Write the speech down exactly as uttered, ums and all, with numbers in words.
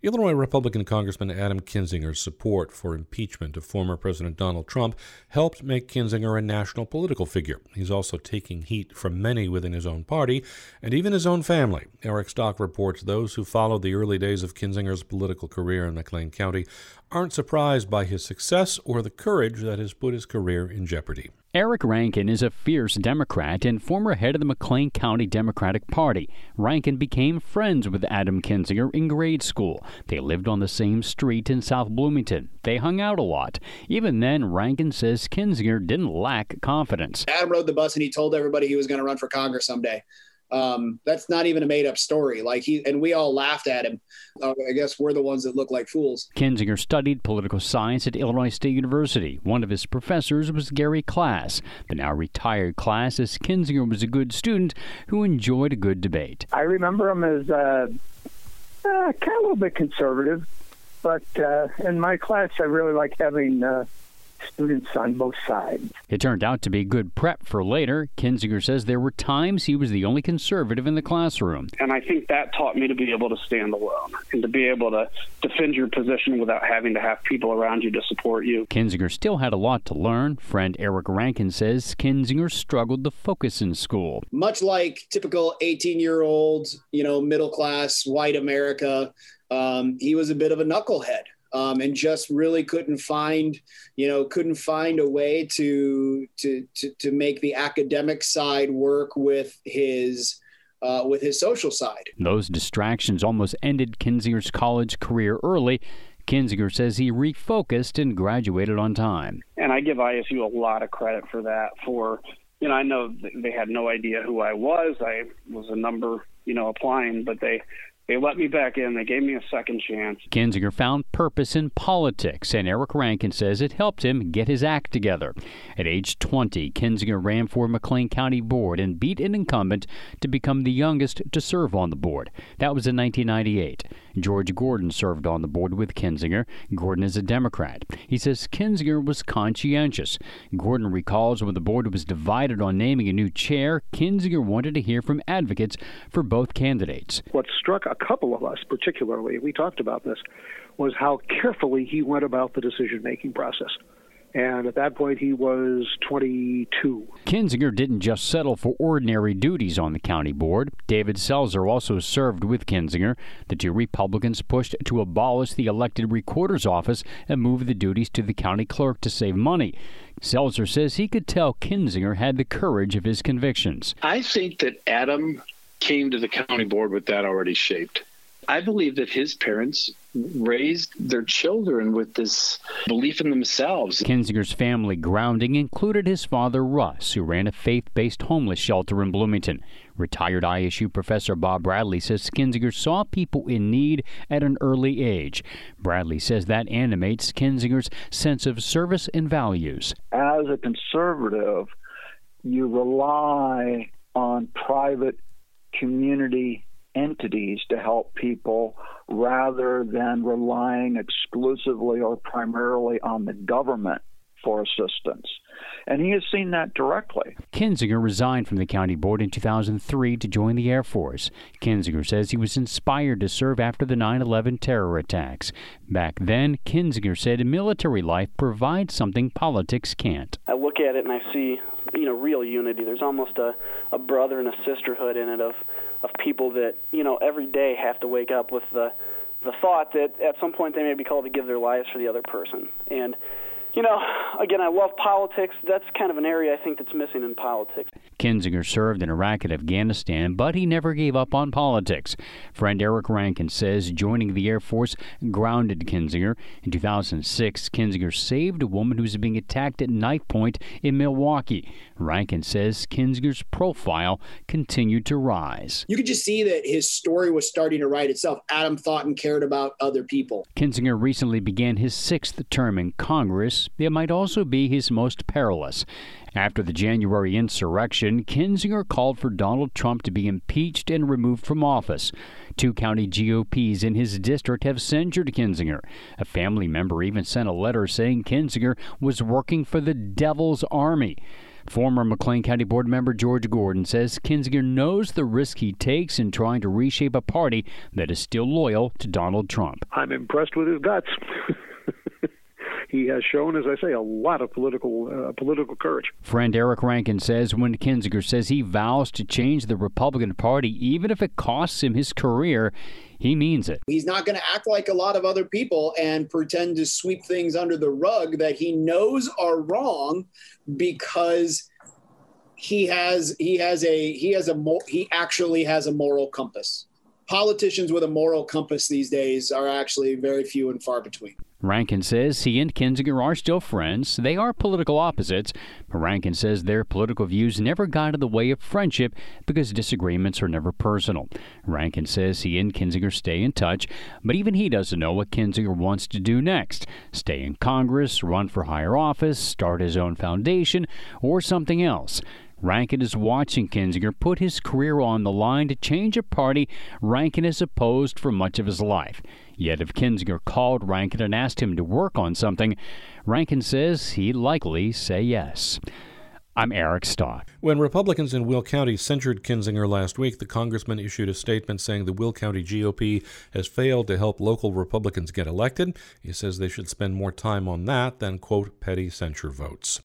Illinois Republican Congressman Adam Kinzinger's support for impeachment of former President Donald Trump helped make Kinzinger a national political figure. He's also taking heat from many within his own party and even his own family. Eric Stock reports those who followed the early days of Kinzinger's political career in McLean County aren't surprised by his success or the courage that has put his career in jeopardy. Eric Rankin is a fierce Democrat and former head of the McLean County Democratic Party. Rankin became friends with Adam Kinzinger in grade school. They lived on the same street in South Bloomington. They hung out a lot. Even then, Rankin says Kinzinger didn't lack confidence. Adam rode the bus and he told everybody he was going to run for Congress someday. Um, that's not even a made-up story. Like he and we all laughed at him. Uh, I guess we're the ones that look like fools. Kinzinger studied political science at Illinois State University. One of his professors was Gary Class. The now retired Class says Kinzinger was a good student who enjoyed a good debate. I remember him as uh, uh, kind of a little bit conservative, but uh, in my class, I really like having Uh, students on both sides. It turned out to be good prep for later. Kinzinger says there were times he was the only conservative in the classroom. And I think that taught me to be able to stand alone and to be able to defend your position without having to have people around you to support you. Kinzinger still had a lot to learn. Friend Eric Rankin says Kinzinger struggled to focus in school. Much like typical eighteen-year-old, you know, middle-class, white America, um, he was a bit of a knucklehead. Um, and just really couldn't find, you know, couldn't find a way to to to, to make the academic side work with his uh, with his social side. Those distractions almost ended Kinzinger's college career early. Kinzinger says he refocused and graduated on time. And I give I S U a lot of credit for that. For you know, I know they had no idea who I was. I was a number, you know, applying, but they. They let me back in. They gave me a second chance. Kinzinger found purpose in politics, and Eric Rankin says it helped him get his act together. At age twenty, Kinzinger ran for McLean County Board and beat an incumbent to become the youngest to serve on the board. That was in nineteen ninety-eight. George Gordon served on the board with Kinzinger. Gordon is a Democrat. He says Kinzinger was conscientious. Gordon recalls when the board was divided on naming a new chair, Kinzinger wanted to hear from advocates for both candidates. What struck a couple of us particularly, we talked about this, was how carefully he went about the decision-making process. And at that point, he was twenty-two. Kinzinger didn't just settle for ordinary duties on the county board. David Selzer also served with Kinzinger. The two Republicans pushed to abolish the elected recorder's office and move the duties to the county clerk to save money. Selzer says he could tell Kinzinger had the courage of his convictions. I think that Adam came to the county board with that already shaped. I believe that his parents raised their children with this belief in themselves. Kinzinger's family grounding included his father, Russ, who ran a faith-based homeless shelter in Bloomington. Retired I S U professor Bob Bradley says Kinzinger saw people in need at an early age. Bradley says that animates Kinzinger's sense of service and values. As a conservative, you rely on private community entities to help people rather than relying exclusively or primarily on the government for assistance. And he has seen that directly. Kinzinger resigned from the county board in two thousand three to join the Air Force. Kinzinger says he was inspired to serve after the nine eleven terror attacks. Back then, Kinzinger said military life provides something politics can't. I look at it and I see, you know, real unity. There's almost a, a brother and a sisterhood in it of of people that, you know, every day have to wake up with the the thought that at some point they may be called to give their lives for the other person. And, you know, again, I love politics. That's kind of an area I think that's missing in politics. Kinzinger served in Iraq and Afghanistan, but he never gave up on politics. Friend Eric Rankin says joining the Air Force grounded Kinzinger. In two thousand six, Kinzinger saved a woman who was being attacked at knife point in Milwaukee. Rankin says Kinzinger's profile continued to rise. You could just see that his story was starting to write itself. Adam thought and cared about other people. Kinzinger recently began his sixth term in Congress. It might also be his most perilous. After the January insurrection, Kinzinger called for Donald Trump to be impeached and removed from office. Two county G O Ps in his district have censured Kinzinger. A family member even sent a letter saying Kinzinger was working for the devil's army. Former McLean County Board member George Gordon says Kinzinger knows the risk he takes in trying to reshape a party that is still loyal to Donald Trump. I'm impressed with his guts. He has shown, as I say, a lot of political uh, political courage. Friend Eric Rankin says when Kinzinger says he vows to change the Republican Party, even if it costs him his career, he means it. He's not going to act like a lot of other people and pretend to sweep things under the rug that he knows are wrong, because he has he has a he has a he actually has a moral compass. Politicians with a moral compass these days are actually very few and far between. Rankin says he and Kinzinger are still friends. They are political opposites, but Rankin says their political views never got in the way of friendship because disagreements are never personal. Rankin says he and Kinzinger stay in touch, but even he doesn't know what Kinzinger wants to do next. Stay in Congress, run for higher office, start his own foundation, or something else. Rankin is watching Kinzinger put his career on the line to change a party Rankin has opposed for much of his life. Yet if Kinzinger called Rankin and asked him to work on something, Rankin says he'd likely say yes. I'm Eric Stott. When Republicans in Will County censured Kinzinger last week, the congressman issued a statement saying the Will County G O P has failed to help local Republicans get elected. He says they should spend more time on that than, quote, petty censure votes.